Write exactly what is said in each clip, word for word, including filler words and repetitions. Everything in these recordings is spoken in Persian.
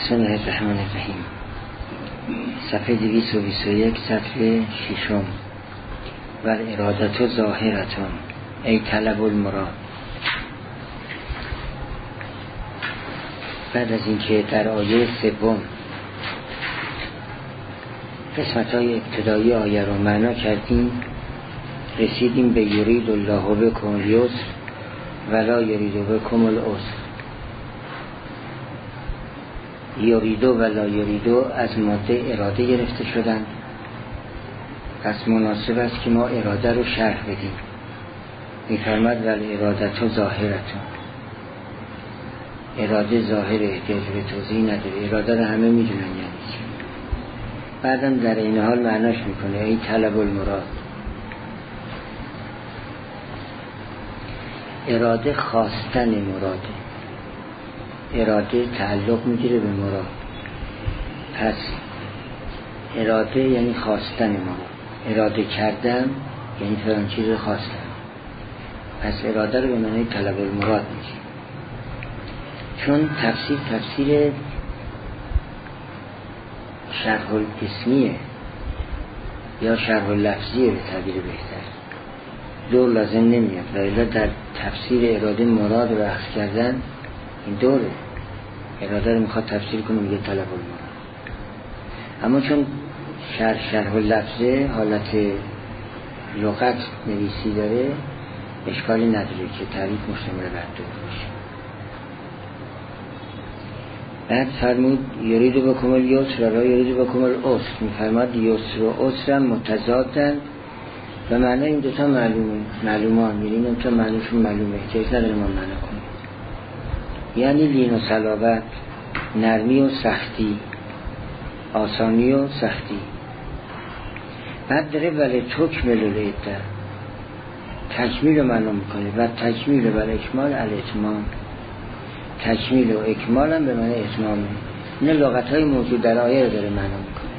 بسم الله الرحمن الرحیم. صفحه دویست و بیست و یک، صفحه ششم. و ارادت ظاهرتون ای طلب المراد. بعد از اینکه در آیه سوم قسمت های ابتدایی آیه رو معنا کردیم، رسیدیم به یرید الله بکم الیسر ولا یرید بکم العسر. یریدو ولا یریدو از ماده اراده گرفته شدن، پس مناسب است که ما اراده رو شرح بدیم. می‌فرماد ول ارادت ظاهرتون، اراده ظاهر احتیاج به توضیح نداره، اراده رو همه میدونن یعنی چی. بعدم در این حال معناش میکنه ای طلب المراد. اراده خواستن مراده، اراده تعلق میگیره به مراد. پس اراده یعنی خواستن مراد، اراده کردن یعنی فلان چیز رو خواستن. پس اراده رو به معنی طلب المراد میشه، چون تفسیر تفسیر شرح الاسمیه یا شرح اللفظیه به تعبیر بهتر، دور لازم نمیاد. ولی در تفسیر اراده مراد رو اخذ کردن این دوره، اراده رو میخواد تفسیر کنه میگه طلب المراد. اما چون شرح شرح اللفظه حالت لغت نویسی داره، اشکالی نداره که تعریف مشتمل بر دور باشه. بعد فرمود یریدو بکم الیسر ولا یریدو بکم العسر. میفرماد یسر و عسر متضادن و معنی این دوتا معلومه، معلومه ها میرین این تا معنیشون معلومه، احتیاج نداره ما معنا کنیم. یعنی لین و صلابت، نرمی و سختی، آسانی و سختی. بعد داره ولی تکمل العده، تکمیل رو معنا میکنه و تکمیل و اکمال الاتمام. تکمیل و اکمال هم به معنی اتمامه. این لغت های موجود در آیه رو داره معنا میکنه.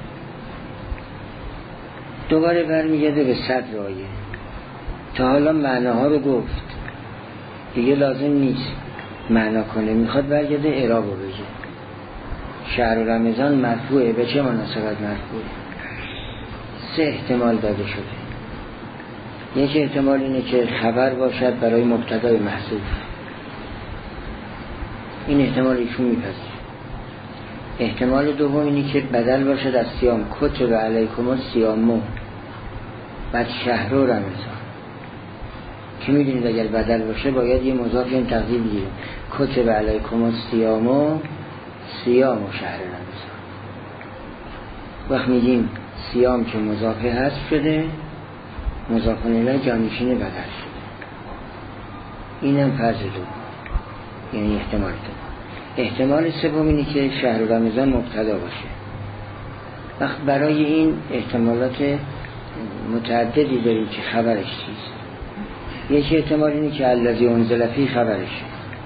دوباره برمیگرده به صدر آیه. تا حالا معناها رو گفت، دیگه لازم نیست معنا کنه، میخواد برگرده اعراب رو بگه. شهر رمضان مرفوعه، به چه مناسبت مرفوعه؟ سه احتمال داده شده. یک احتمال اینه که خبر باشد برای مبتدای محذوف، این احتمال ایشون میپذیره. احتمال دوم اینی که بدل باشد از صیام، کتب علیکم الصیام، بعد شهر رمضان، که میدونید اگر بدل باشه باید یه مضاف این تقدیم بگیریم، کتب علیکم الصیام صیام و شهر رمضان. وقت میگیم صیام که مضافه حذف شده، مضاف الیه جانشین بدل شده. اینم فرض دوم، یعنی احتمال دوم. احتمال سوم اینه که شهر رمضان مبتدا باشه. وقت برای این احتمالات متعددی داریم که خبرش چیست. یک احتمال اینه که الذی انزل فیه خبرشه.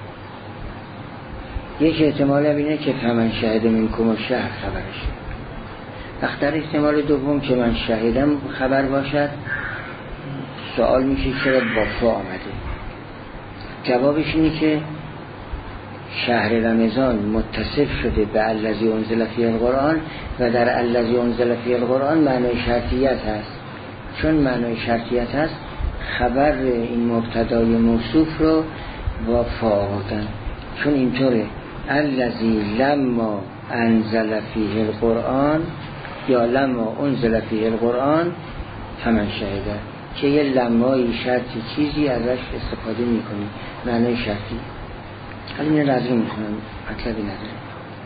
یک احتمال هم اینه که فمن شهد منکم الشهر خبرشه. وقت در احتمال دوم که من شهیدم خبر باشد، سوال میشه چرا با فا آمده؟ جوابش اینه که شهر رمضان متصف شده به الذی انزل فیه القرآن و در الذی انزل فیه القرآن معنای شرطیت هست. چون معنای شرطیت هست، خبر این مبتدای موصوف رو با فا آوردن. چون اینطوره الذی لما انزل فیه القرآن یا لما انزل فیه القرآن فمن شهده، که یه لمایی شرطی چیزی ازش استفاده میکنی، معنای شرطی. حالا این لازم میخونم، مطلبی نداره.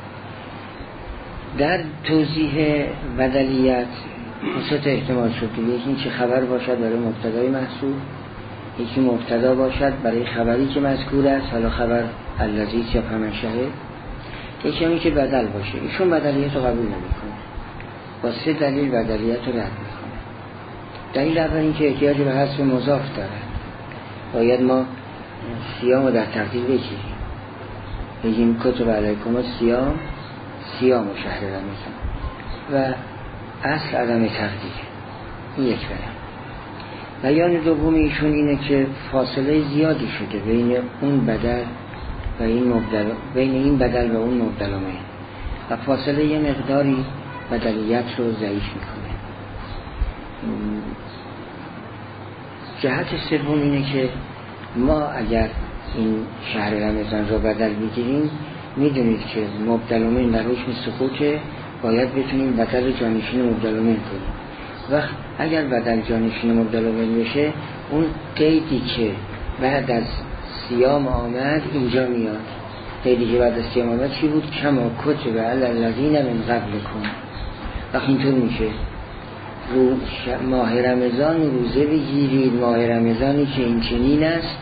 در توضیح بدلیت حسط احتمال شد دیگه. یکی این که خبر باشد برای مبتدای محذوف، یکی مبتدا باشد برای خبری که مذکور است، حالا خبر الذی یا فمن شهد. یکی همین که بدل باشه. ایشون بدلیت رو قبول نمیکنه، با سه دلیل بدلیت رو رد میکنه. دلیل اول این که احتیاج به حذف مضاف داره، باید ما صیام رو در تقدیر بگیریم، بگیم کتب علیکم الصیام صیام و شهر رمضان و اصل عدم تقدیر. این یک بیان. بیان دوم ایشون اینه که فاصله زیادی شده بین اون بدل و این مبدل، بین این بدل و اون مبدلامه. و فاصله یه مقداری بدلیت رو ضعیف میکنه. جهت سوم اینه که ما اگر این شهر رمضان رو بدل بگیریم، میدونید که مبدلومین در حکم سقوطه، باید بتونیم بدل جانشین مبدلومین کنیم. وقت اگر بدل جانشین مبدلومین بشه، اون قیدی که بعد از صیام آمد اینجا میاد. قیدی که بعد از صیام آمد چی بود؟ کما کتب علی الذین من قبلکم. وقت اینطور میشه رو ماه رمضان روزه بگیرید، ماه رمضانی که این چنین است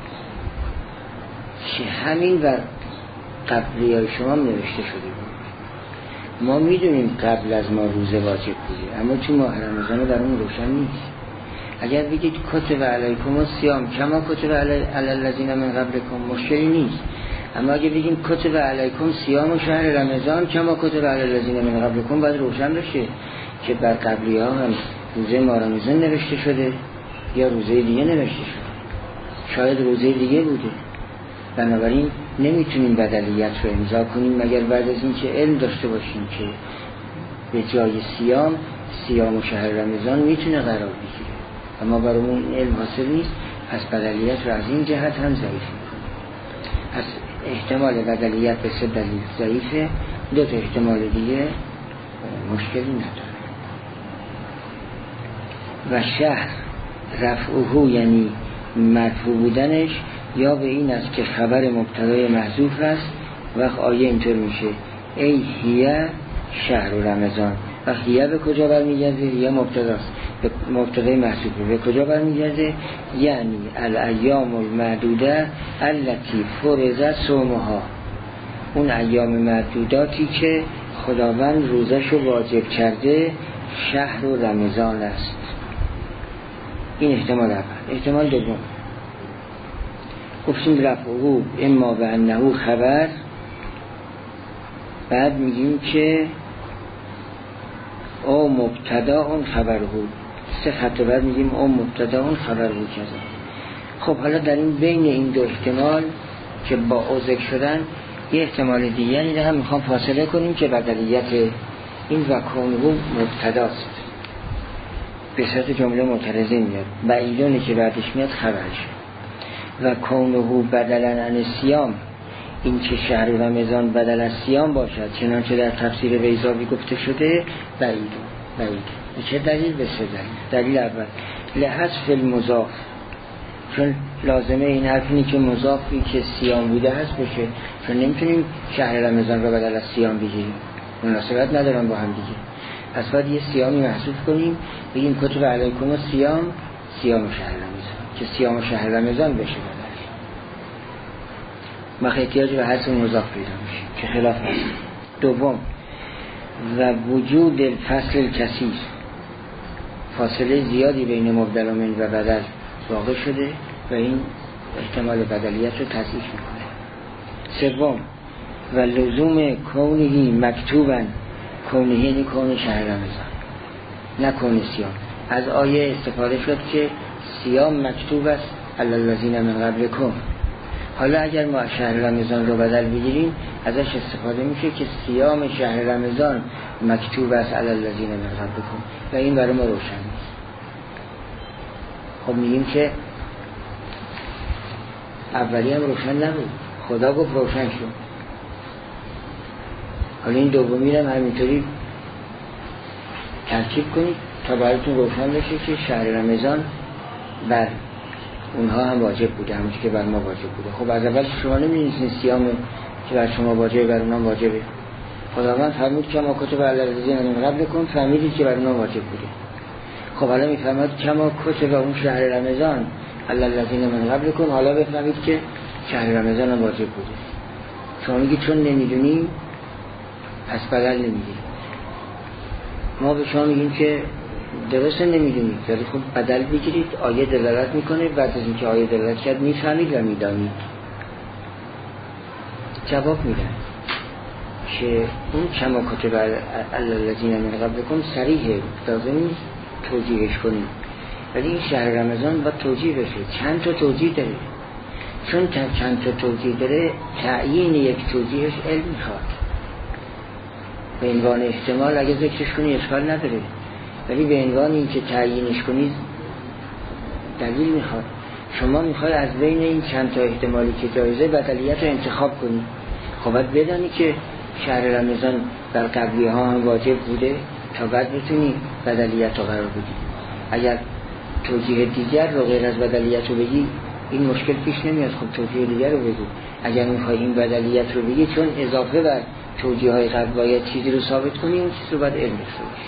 که همین بر قبلی های شما نوشته شده بود. ما میدونیم قبل از ما روزه واجب بوده، اما تو ماه رمضان در اون روشن نیست. اگر بگید کتب علیکم الصیام کما کتب علی الذین من قبلکم مشکلی نیست، اما اگه بگیم کتب علیکم صیام و شهر رمضان کما کتب علی الذین من قبلکم، باید روشن بشه که بر قبلی ها هم روزه ماه رمضان نوشته شده یا روزه دیگه نوشته شده، شاید روزه دیگه بوده. بنابراین نمیتونیم بدلیت رو امضا کنیم مگر بعد از این که علم داشته باشیم که به جای صیام صیام و شهر رمضان میتونه قرار بگیره، اما برامون این علم حاصل نیست. پس بدلیت رو از این جهت هم ضعیف میکنه. پس احتمال بدلیت به سه دلیل ضعیفه. دو تا احتمال دیگه مشکلی نداره. و شهر رفعه یعنی مرفوع بودنش یا به این است که خبر مبتدای محذوف است. وقت آیه اینطور میشه ای هیه شهر رمضان. و هیه به کجا برمیگرده؟ هیه مبتداست، به مبتدای محذوفه. به کجا برمیگرده؟ یعنی الایام المعدوده التي فرض صومها، اون ایام معدوداتی که خداوند روزشو واجب کرده شهر و رمضان است. این احتمال اول. احتمال دوم گفتیم رفعه اما و انه خبر، بعد میگیم که او مبتدا اون خبر بود، سه خط بعد میگیم او مبتدا اون خبر بود کذا. خب حالا در این بین این دو احتمال که با او ذکر شدن یه احتمال دیگه این هم میخوام فاصله کنیم که بدلیت این و کونه مبتداست، به صورت جمله معترضه میاد، بعیدونه که بعدش میاد خبرش. و کونه بدلن عن صیام، این که شهر رمضان بدل از صیام باشد چنانچه در تفسیر بیضاوی گفته شده بعید بعید. چه دلیل؟ به سه دلیل. دلیل اول لحذف المضاف، چون لازمه این حرف اینه که مضافی که صیام بوده هست بشه، چون نمیتونیم شهر رمضان را بدل از صیام بگیریم، مناسبت ندارن با هم دیگه. پس باید یه صیامی محذوف کنیم، بگیم کتب علیکم الصیام صیام شهر رمضان، که صیام شهر رمضان بشه بدل. مخ احتیاج به حذف مضاف پیدا میشه که خلاف هست. دوم و وجود الفصل الکثیر، فاصله زیادی بین مبدل من و بدل واقع شده و این احتمال بدلیت رو تصحیح میکنه. سوم و لزوم کونهی مکتوبا، کونهی یعنی کون شهر رمضان نه کون صیام. از آیه استفاده شد که صیام مکتوب است علی الذین من قبلکم. حالا اگر ما شهر رمضان رو بدل بگیریم ازش استفاده میشه که صیام شهر رمضان مکتوب است علی الذین من قبلکم و این برای ما روشن نیست. خب میگیم که اولی هم روشن نبود، خدا گفت روشن شد. حالا این دومی هم همینطوری ترکیب کنید تا براتون روشن بشه که شهر رمضان بر اونها هم واجب بوده همونجور که بر ما واجب بوده. خب از اول شما نمی‌دونید صیام که بر شما واجبه بر اونها واجبه. خداوند فرمود که ما کتب علی الذین من قبلکم، فهمیدید که بر اونها واجب بوده. خب حالا میفهمید که ما کتب اون شهر رمضان علی الذین من قبلکم، حالا بفهمید که شهر رمضان هم واجب بوده. شما میگید چون نمیدونیم پس بدل نمیدید. ما به شما میگیم که درست نمیدونید، ولی خب بدل بگیرید، آیه دلالت میکنه، بعد از اینکه آیه دلالت کرد میفهمید و میدانید. جواب میدن که اون کما کتب علی الذین من قبلکم صریحه، لازم نیست توجیهش کنید، ولی این شهر رمضان باید توجیه بشه. چند تا توجیه داره، چون چند تا توجیه داره تعیین یک توجیهش علم میخواد. به عنوان احتمال اگه ذکرش کنی اشکال نداره، ولی به عنوان این که تعیینش کنی دلیل میخواد. شما میخوای از بین این چند تا احتمالی که جایزه بدلیت رو انتخاب کنی، خب باید بدانی که شهر رمضان در قبلی ها هم واجب بوده تا بعد بتونی بدلیت رو قرار بدی. اگر توجیه دیگر رو غیر از بدلیت رو بگی این مشکل پیش نمیاد، خب توجیه دیگر رو بگو. اگر میخوای این بدلیت رو بگی چون اضافه بر توجیه های قبل باید چیزی رو ثابت کنی، اون چیز رو باید علم داشته باشی.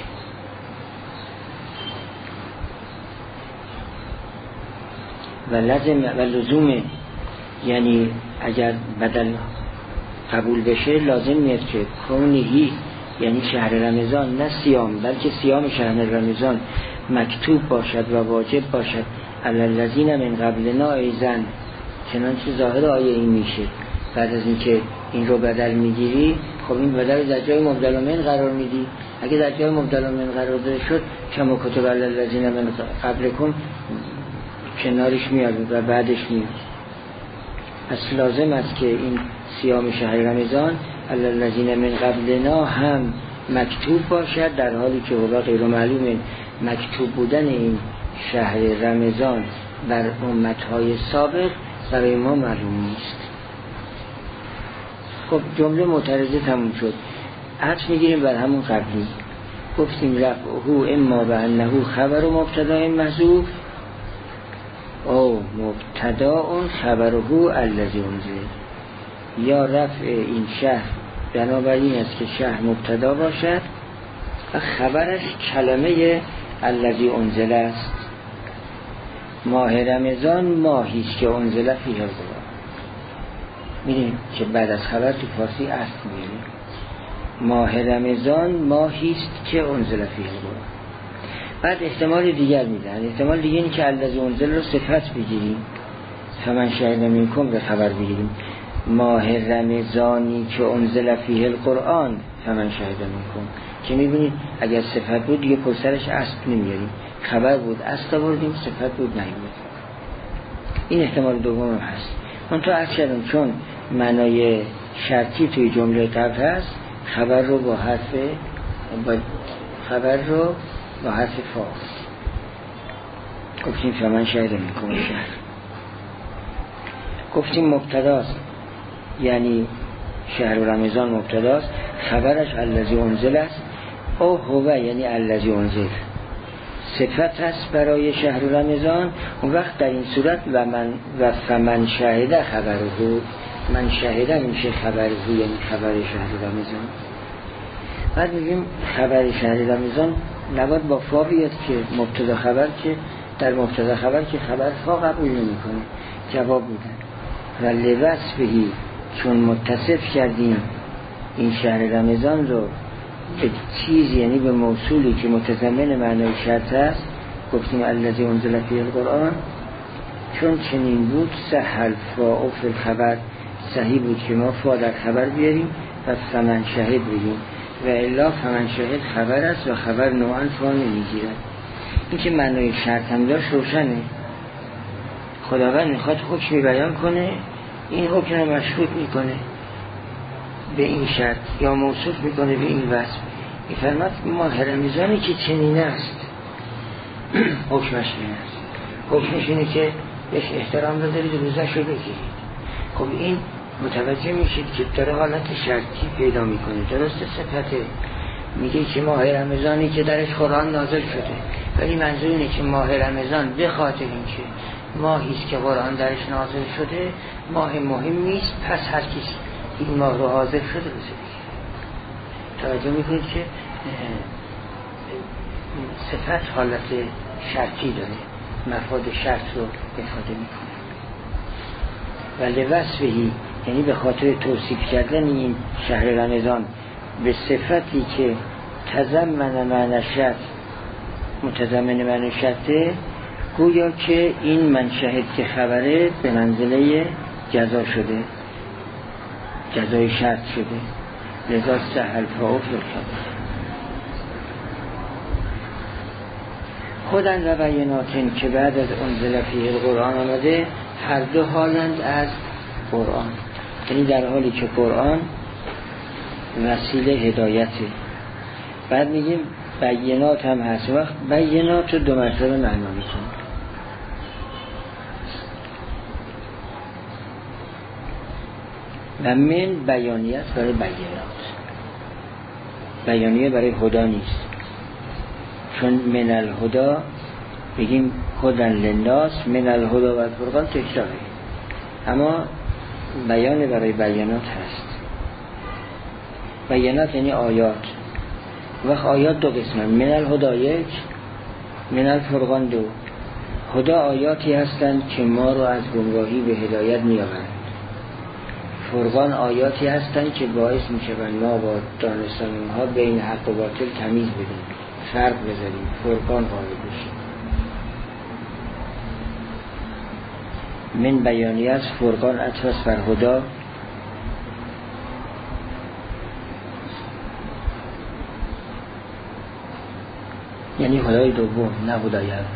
و لازم و لزوم، یعنی اگر بدل قبول بشه لازم میاد که کونهی، یعنی شهر رمضان نه صیام بلکه صیام شهر رمضان مکتوب باشد و واجب باشد علی الذین من قبلنا ایضا، چنانچه ظاهر آیه این میشه. بعد از اینکه این رو بدل میگیری، خب این بدل در جای مبدل من قرار میدی. اگه در جای مبدل من قرار داده شد کما کتب علی الذین من قبلکم کنارش میاد و بعدش میاد. پس لازم است که این صیام شهر رمضان علی الذین من قبلنا هم مکتوب باشد، در حالی که هو غیر معلوم مکتوب بودن این شهر رمضان بر امتهای سابق برای ما معلوم نیست. خب جمله معترضه تموم شد. عطف میگیریم بر همون قبلی. گفتیم رفعه اما به انه خبر و مبتدا محذوف او مبتدا اون خبره الذی انزل، یا رفع این شهر بنابراین است که شهر مبتدا باشد و خبرش کلمه الذی انزل است. ماه رمضان ماهی است که انزل فیه القرآن. می‌بینید که بعد از خبر تو فارسی اصل می‌بینید ماه رمضان ماهی است که انزل فیه القرآن. بعد احتمال دیگر میدن، احتمال دیگه این که الذی انزل رو صفت بگیریم، فمن شهد منکم به خبر بگیریم ماه رمضانی که انزل فیه القرآن فمن شهد منکم، که میبینید اگر صفت بود دیگه پسرش اصل نمیاریم، خبر بود اصل آوردیم، صفت بود نمیاریم. این احتمال دوم هم هست. من تو عرض کردم چون معنای شرطی توی جمله قبل هست، خبر رو با حرف با خبر رو با حرف فا گفتیم فمن شهد منکم شهر. گفتیم مبتداست، یعنی شهر رمضان مبتداست، خبرش الذی انزل است. او هو یعنی الذی انزل صفت است برای شهر رمضان. اون وقت در این صورت و من و فمن شهد خبره، من شهده میشه خبره، یعنی خبر شهر رمضان. بعد میگیم خبر شهر رمضان نباید با فا بیاد که مبتدا خبر، که در مبتدا خبر که خبر فا قبول نمی کنه، جواب بودن. و لوصفهی چون متصف کردیم این شهر رمضان رو به چیز، یعنی به موصولی که متضمن معنای شرط است، گفتیم الذی انزل فیه القرآن. چون چنین بود سهل فا فی الخبر، صحیح بود که ما فا در خبر بیاریم و فمن شهد بگیم، و الا فمن شهد خبر است و خبر نوعا فا نمیگیرد. این که معنای شرط هم داشت روشنه. خداوند میخواد حکمی بیان کنه، این حکم رو مشروط میکنه به این شرط یا موصوف میکنه به این وصف. میفرماد ماه رمضانی که چنین است حکمش این است، حکمش اینه که بهش احترام بذارید و روزش رو بگیرید. خب این متوجه میشید که داره حالت شرطی پیدا میکنه. درسته صفته میگه که ماه رمضانی که درش قرآن نازل شده، ولی منظور اینه که ماه رمضان به خاطر این که ماهیست که قرآن درش نازل شده ماه مهم نیست، پس هر کسی این ماه رو حاضر شده بزنید. توجه میکنید که صفت حالت شرطی داره، مفاد شرط رو افاده میکنه. و لوصفهی یعنی به خاطر توصیف کردن این شهر رمضان به صفتی که تضمن معنی شرط، متضمن معنی شرطه، گویا که این من شهد که خبره به منزله جزا شده، جزای شرط شده. لذا سهل فا فی الخبر. خودن و بیناتن که بعد از انزل فیه القرآن آمده، هر دو حالند از قرآن، یعنی در حالی که قرآن وسیله هدایته. بعد میگیم بینات هم هست. وقت بینات رو دو مرتبه معنا میکنیم. و من بیانیت برای بینات، بیانیه برای هدا نیست. چون من الهدا بگیم هدن للناس، من الهدا و الفرقان تکراره، اما بیان برای بیانات هست. بیانات یعنی آیات. وقت آیات دو قسمه، من الهدا یک، من الفرقان دو. هدا آیاتی هستند که ما رو از گمراهی به هدایت می‌آورند. فرقان آیاتی هستند که باعث می‌شوند ما با دانستن اونها بین حق و باطل تمیز بدیم، فرق بذاریم، فرقان غالب بشه. من بیانی است، فرقان عطف بر هدا. یعنی هدای دوم، نه هدای اول.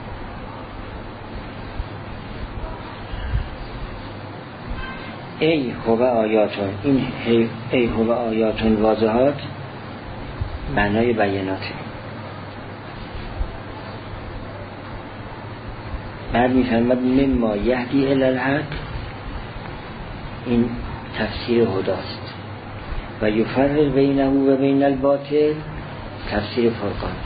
ای هو آیاتون، این ای هو آیاتون واضحات معنای بیاناته. بعد میفرماد مما یهدی الی الحق، این تفسیر هداست. و یفرق بینه و بین الباطل، تفسیر فرقان.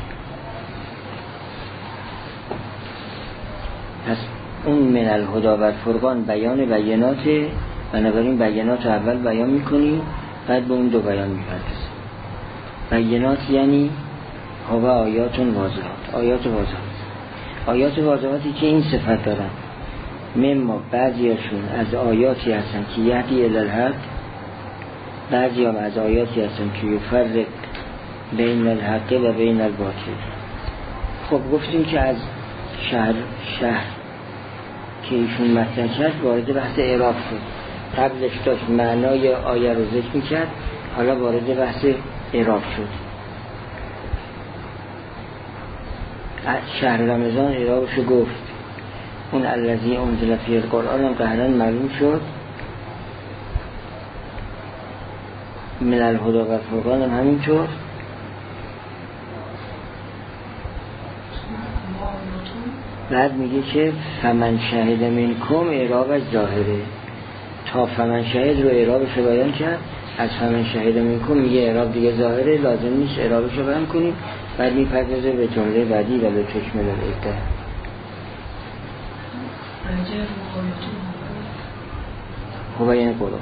پس اون من الهدا و فرقان بیان بیاناته، بنابراین بیانات رو اول بیان میکنیم، بعد به اون دو بیان میپردازیم. بیانات یعنی هو آیاتون واضحات، آیات واضحات. آیات واضحاتی که این صفت دارن. مما بعضیاشون از آیاتی هستن که یهدی الی الحق، بعضی هم از آیاتی هستن که یفرق بین الحق و بین الباطل. خب گفتیم که از شهر شهر که ایشون مطرح کرد وارد بحث اعراب شد. قبلش داشت معنای آیه رو ذکر میکرد، حالا وارد بحث اعراب شد. شهر رمضان اعرابشو گفت. اون الذی انزل فیه القرآن هم قهرا معلوم شد. من الهدا و فرقان هم همینطور. بعد میگه که فمن شهد منکم اعرابش ظاهره. تا فمن شهد رو اعرابش رو بیان کرد، از فمن شهد منکم میگه اعراب دیگه ظاهره، لازم نیست اعرابش رو بیان کنیم. بعد میپردازه به جمله بعدی و به تکمل العده. هو یعنی قرآن.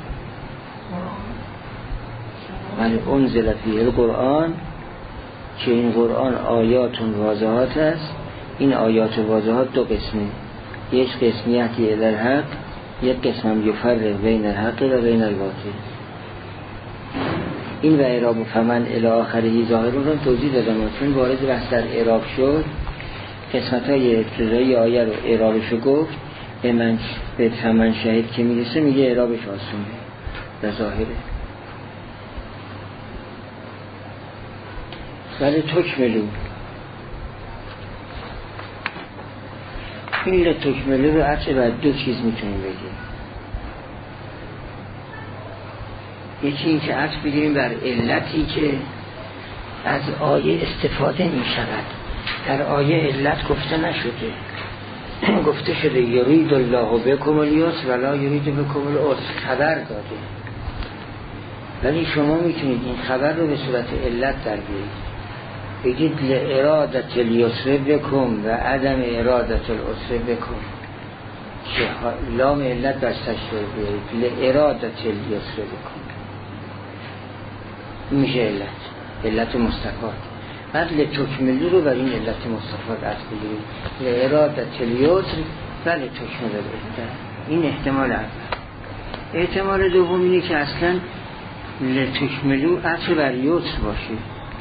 من انزل فیه القرآن، که این قرآن آیاتون واضحات است. این آیات واضحات دو قسمه، یک قسمیتی الی الحق، یک قسم هم یفرق بین الحق و بین الباطل. این و اعراب و فمن الی آخره ظاهر رو توضیح دادم، چون وارد بحث در اعراب شد. قسمت های ابتدایی آیه رو اعرابش رو گفت، به من به فمن شهید که میرسه میگه اعرابش آسونه و ظاهره. ولی تکملو، این لتکملو رو عطف بر دو چیز میتونیم بگیم. یکی این که عطف بگیریم بر علتی که از آیه استفاده می شود. در آیه علت گفته نشده، گفته شده یرید الله بکم الیسر ولا یرید بکم العسر، خبر داده. ولی شما میتونید این خبر رو به صورت علت در بیارید، بگید لارادت الیسر بکم و عدم ارادت العسر بکم، که لام علت بستش رو بیارید لارادت الیسر بکم، میشه علت، علت مستفاد. بعد لتکملو رو بر این علت مستفاد عطف بگیرید، لارادت الیسر و لتکملو. این احتمال اول. احتمال دوم اینه که اصلا لتکملو عطف بر یسر باشه،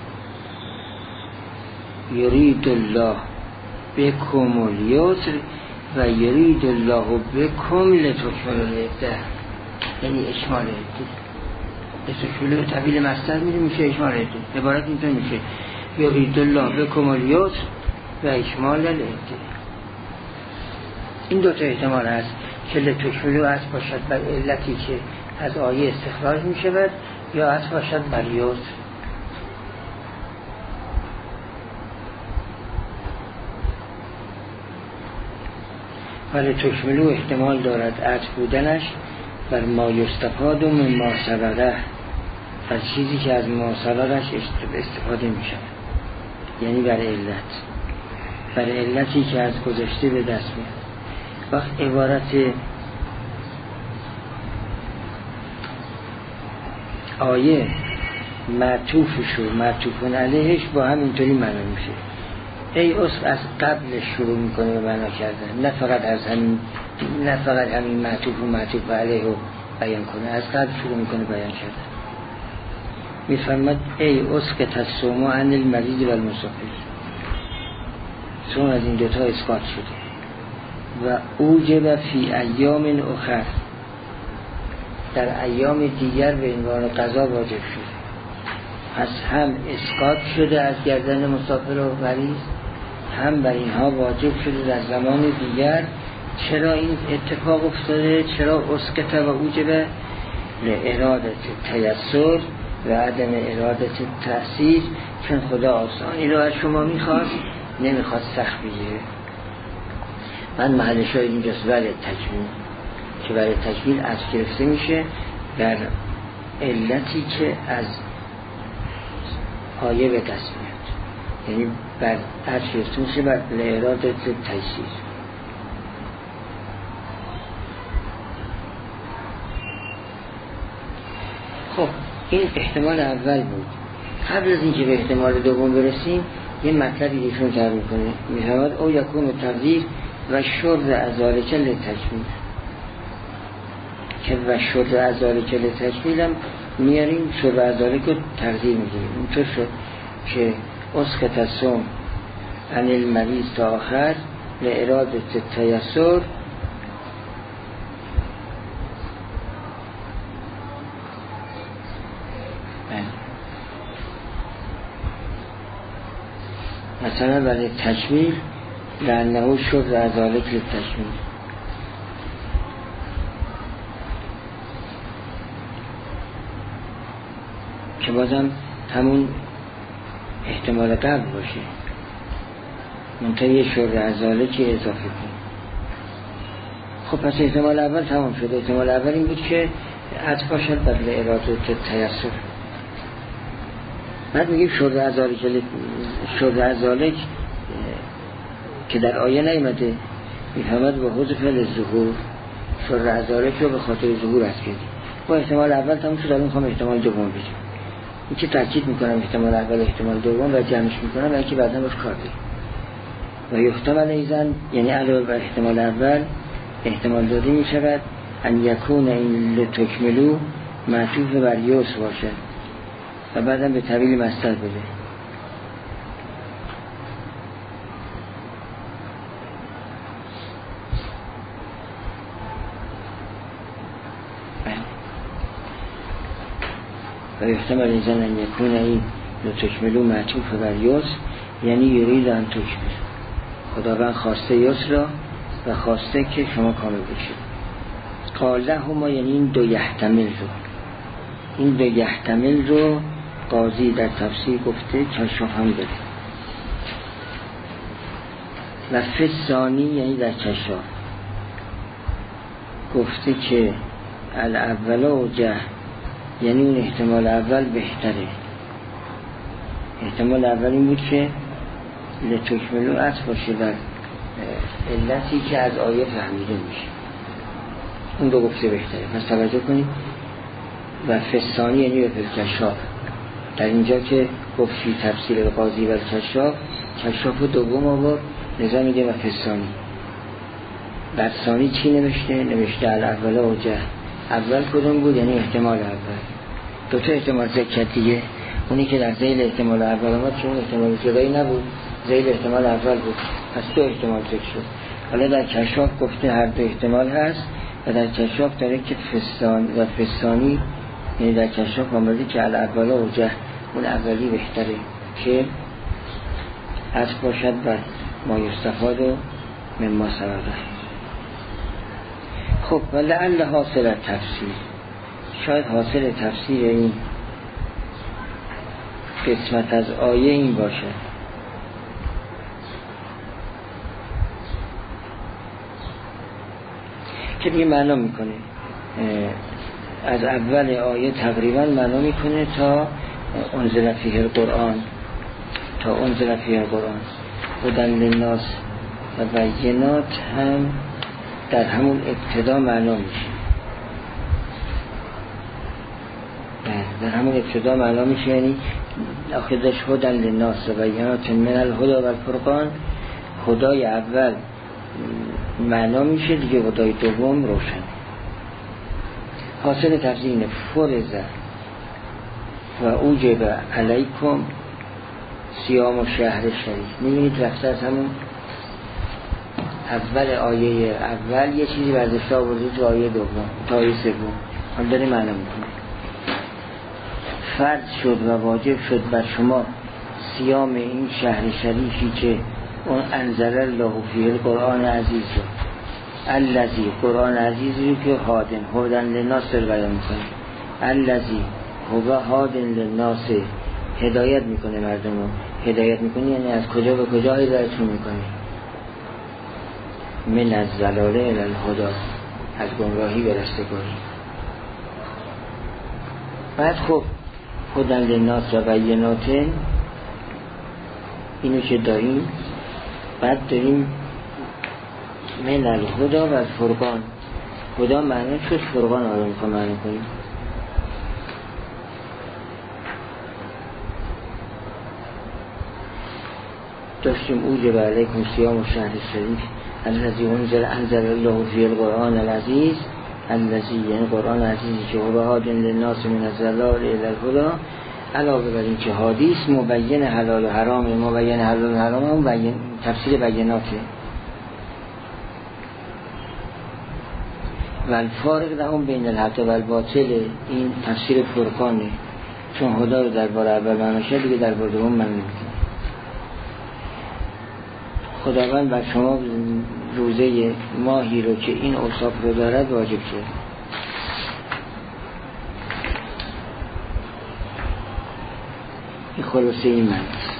یرید الله بکم الیسر و یرید الله بکم لتکملو العده، یعنی اشمال عده. استفعول طویل مصدر میره میشه اشمال عده. عبارت اینطور میشه یرید الله بکم الیسر و اشمال العده. این دو تا احتمال هست که لتکملو عطف باشد بر علتی که از آیه استخراج میشود یا عطف باشد بر یسر. ولی تکملو احتمال دارد عطف بودنش بر ما یستفاد و من ما سبقه، از چیزی که از ما سبقش استفاده می شود، یعنی بر علت، بر علتی که از گذشته به دست میاد. وقت عبارت آیه معطوفش و معطوفون علیهش با هم اینطوری معنی میشه. ای اصف از قبل شروع میکنه به معنا کردن، نه فقط از همین نه فقط همین معطوف و معطوف علیه رو بیان کنه، از قبل شروع میکنه بیان کردن. میفرماد ای اصف که تصومو عن المریض و المسافر، چون از این دوتا اثبات شده. و اوجب فی ایام اخر، در ایام دیگر به عنوان قضا واجب شده. پس هم اسقاط شده از گردن مسافر و مریض، هم بر اینها واجب شده در زمان دیگر. چرا این اتفاق افتاده؟ چرا اسقط و اوجب؟ لارادت تیسر و عدم ارادت تأثیر، چون خدا آسانی رو از شما میخواست، نمیخواد سخت بگیره. من محلش های اینجاست برای تکمیل، که برای تکمیل از گرفته میشه در علتی که از آیه به دست میاد، یعنی بر از گرفته میشه بر لارادت تیسیر. خب این احتمال اول بود. قبل از اینکه به احتمال دوم برسیم یه مطلبی ایشون تعریف کنه. می‌فرماد او یکون تقدیر و شرط ازالک لتکمیل، که و شرط ازالک لتکمیل هم میاریم شرط ازالک رو تقدیر میگیریم. اینطور شد که اسقط الصوم عن المریض تا آخر لارادت تیسر، مثلا برای تکمیل لانه شد ازالک للتکمیل. که بازم همون احتمال قبل باشه، منطقه شد ازالک اضافه کن. خب پس احتمال اول تمام شد. احتمال اول این بود که عطف باشد بر ارادت تیسر. بعد میگیم شرط ازالک شرط ازالک که در آیه نیامده، میفهمد با حذف الظهور شرط ازالک رو به خاطر ظهور است کردیم. با احتمال اول تموم شد. الان میخوام احتمال دوم بگم. این که تاکید میکنم احتمال اول احتمال دوم و جمعش میکنم، اینکه بعدا روش کار داریم. و یحتمل ایزن، یعنی علاوه بر احتمال اول احتمال داده میشود ان یکون این لتکملو معطوف بر یسر باشد و بعدم به طویل مصدر بده. و یحتمل ایزن ان یکون این لتکملو معطوف بر یسر، یعنی یرید ان تکمل، خداوند خواسته یسر را و خواسته که شما کامل بشید. قاله هما، یعنی این دو یحتمل رو، این دو یحتمل رو قاضی در تفسیر گفته کشاف هم داره. و فسانی، یعنی در کشاف گفته که الاول و جه، یعنی اون احتمال اول بهتره. احتمال اول این بود که لتکملو عطف باشه بر علتی که از آیه فهمیده میشه، اون دو گفته بهتره. پس توجه کنید. و فسانی یعنی به کشاف، در اینجا که گفت فی تفسیر قاضی و کشاف، کشاف دوم آورد، نظام میگه و فسانی. بر ثانی چی نوشته؟ نوشته الاول و جه. اول کدوم بود؟ یعنی احتمال اول. دو تا احتمال ذکر دیگه، اونی که در ذیل احتمال اول آمد چون احتمال جدایی نبود، ذیل احتمال اول بود، پس دو احتمال ذکر شد. حالا در کشاف گفته هر دو احتمال هست و در کشاف داره که فسان و فسانی، یعنی در کشاف آمده که الاول و جه، اون اولی بهتره که از باشد بر ما یستفاد و من ما سبقه. خب ولعل حاصل تفسیر، شاید حاصل تفسیر این قسمت از آیه این باشد. که دیگه معنا میکنه از اول آیه تقریبا معنا میکنه تا انزل فیه القرآن، تا انزل فیه القرآن هدی للناس و بینات هم در همون ابتدا معنا میشه، در همون ابتدا معنا میشه، یعنی آخرش هدی للناس و بینات من الهدی و الفرقان. هدای اول معنا میشه دیگه، هدای دوم روشن. حاصل تفسیر فرض و اوجب علیکم صیام شهر شریف. میبینید رفته از همون اول آیه اول یه چیزی برداشته آورده تو آیه دوم تا آیه سوم، حال داره معنا میکنه. فرض شد و واجب شد بر شما صیام این شهر شریفی که اون انزل الله فیه القرآن عزیز رو، الذی قرآن عزیزی که هادن هدن للناس رو بیان میکنه. الذی هو هادن للناس، هدایت میکنه مردم رو. هدایت میکنه یعنی از کجا به کجا هدایتشون میکنه؟ من از ضلاله الی الهدی، از گمراهی به رستگاری. بعد خب هدن للناس و بینات اینو که داریم، بعد داریم من الهدی و الفرقان. هدی معنی شد، فرقان آره میخوام معنی کنیم. داشتیم اوجب علیکم صیام شهر شریف الذی انزل انزل الله فیه القرآن العزیز، الذی یعنی قرآن عزیزی که هو هادی للناس من الضلال الی الهدی. علاوه بر این که حدیث مبین حلال و حرام، مبین حلال و حرام هم بیان تفسیر بیناته. و الفارق لهم بین الحق و الباطل، این تفسیر فرقانه، چون هدا رو در بار اول معنا شد دیگه در بار دوم معنا نمی‌کنه. خداوند بر شما روزه ماهی رو که این اوصاف رو دارد واجب کرد. این خلاصه این معنی است.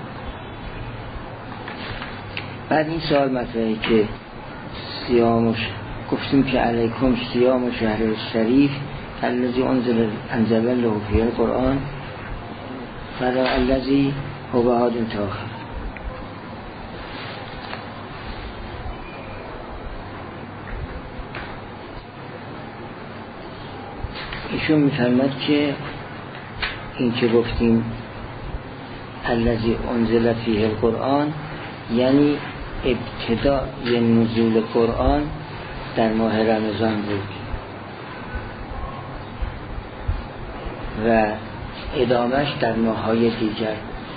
بعد این سوال مطرحه که صیامش گفتیم که علیکم صیام شهر شریف الذی انزل انزل الله فیه القرآن فلا الذی هو هاد تاخر. ایشون میفرماد که این که گفتیم الذی انزل فیه القرآن یعنی ابتدای نزول قرآن در ماه رمضان بود و ادامش در ماه‌های دیگر.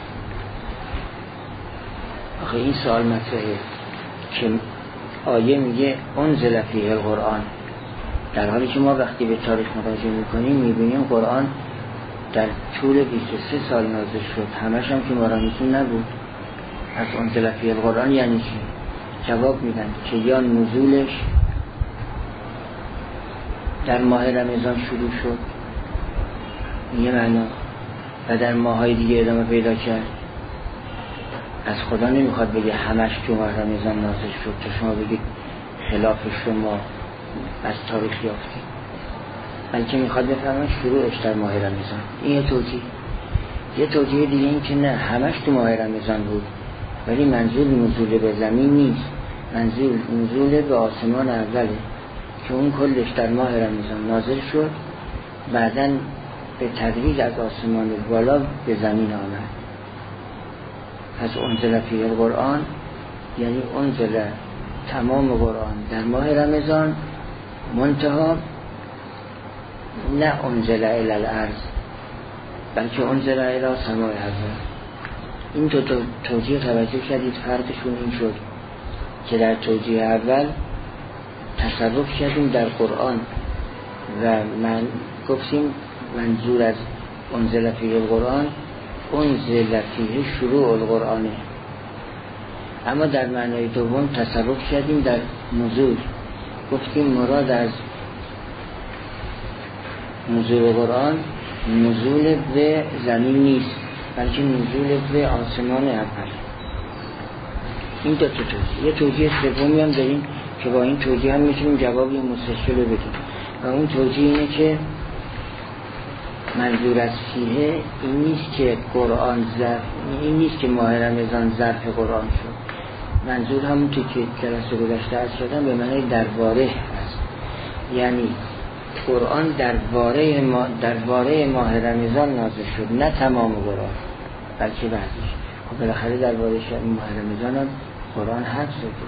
آخه این سوال مطرحه که آیه میگه انزل فیه القرآن، در حالی که ما وقتی به تاریخ مراجعه میکنیم میبینیم قرآن در طول بیست و سه سال نازل شد، همش هم که مرامیتون نبود. از انزل فیه القرآن یعنی چی؟ جواب میدن که یا نزولش در ماه رمضان شروع شد، یه معنا، و در ماه‌های دیگه ادامه پیدا کرد. از خدا نمیخواد بگه همش تو ماه رمضان نازل شد تا شما بگید خلافش رو ما از تاریخ یافتیم، بلکه میخواد بفرماید شروعش در ماه رمضان. این یه توجیه. یه توجیه دیگه این که نه، همش تو ماه رمضان بود، ولی منظور نزول به زمین نیست، منظور نزول به آسمان اوله که اون کلش در ماه رمضان نازل شد، بعداً به تدریج از آسمان بالا به زمین آمد. از انزل فیه القرآن یعنی انزل تمام قرآن در ماه رمضان، منتها نه انزل الی الارض بلکه انزل الی سماء الارض. این دو توجیه توجه کردید، فرقشون این شد که در توجیه اول تصرف کردیم در قرآن و من گفتیم منظور از انزل فیه القرآن انزل فیه شروع القرآنه، اما در معنای دوم تصرف کردیم در نزول، گفتیم مراد از نزول قرآن نزول به زمین نیست، بلکه نزول به آسمان اول. این دو تا توجیه. یه توجیه سومی هم داریم که با این توجیه هم میتونیم جواب این مستشکل رو بدیم و اون توجیه اینه که منظور از فیه این نیست که قرآن ظرف، این نیست که ماه رمضان ظرف قرآن شد. منظور همون که جلسه گذشته از شدن به معنی درباره هست، یعنی قرآن درباره ما درباره ماه رمضان نازل شد، نه تمام قرآن بلکه بعضیش. خب بالاخره درباره ماه رمضان هم قرآن حرف زده.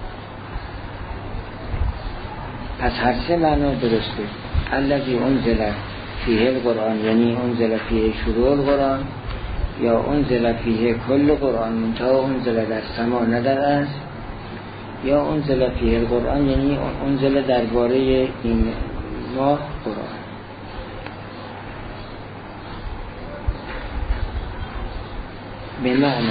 پس هر سه معنا درسته. الذی انزل فیه القرآن یعنی انزل فیه شروع القرآن، یا انزل فیه کل قرآن منتها انزل در سما نه در ارض، یا انزل فیه القرآن یعنی انزل درباره این ماه قرآن. به معنی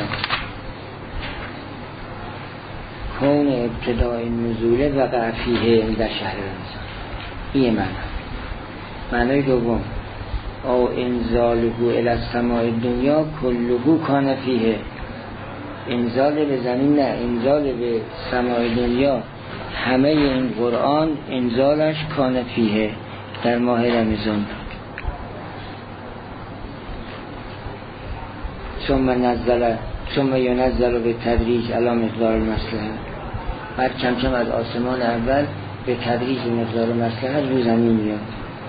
کون ابتدای نزول وقع فیه در شهر رمضان. این معنی. معنی دوم او انزاله الی السماء الدنیا کلهو کان فیه، انزال به زمین نه، انزال به سماع دنیا همه این قرآن انزالش کان فیه در ماه رمضان. ثم نزل ثم ینزل به تدریج علی مقدار المصلحه، بعد کم کم از آسمان اول به تدریج مقدار مصلحت رو زمین میاد.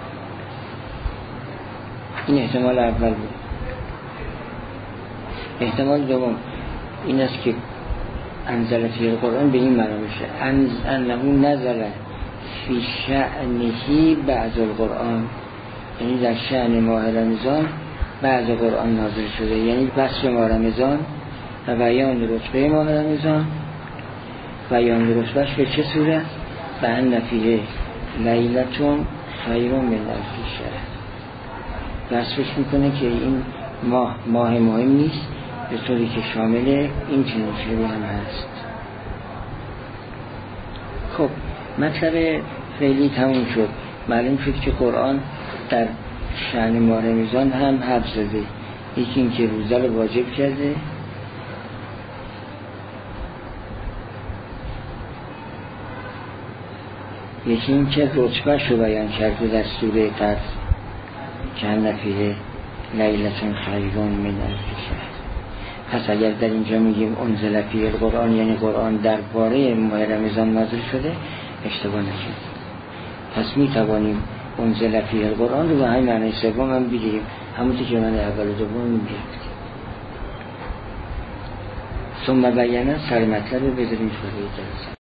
این احتمال اول بود. احتمال دوم این است که انزل فی القرآن به این معنا میشه انز انه نزل فی شأنه بعض القرآن، یعنی در شأن ماه رمضان بعض قرآن نازل شده، یعنی وصف ماه رمضان و بیان رتبه ماه رمضان. بیان رتبهش به چه صورت؟ به ان فیه لیلتون خیر من الف شهر. وصفش میکنه که این ماه ماه مهم نیست، به طوری که شامل این چنین شبی هم هست. خب مطلب فعلی تموم شد. معلوم شد که قرآن در شأن ماه رمضان هم حرف زده. یکی این که روزه رو واجب کرده، یکی این که رتبه‌ش رو بیان کرده در سوره قدر که ان فیه لیلتون خیر من الف شهر. پس اگر در اینجا میگیم انزل فیه القرآن یعنی قرآن درباره ماه رمضان نازل شده، اشتباه نشد. پس میتوانیم انزل فیه القرآن رو به همین معنی سوم هم بگیریم، همونطور که معنی اول و دوم میگیم. ثم بیانه سر مطلب رو بذاریم شروع جلسه.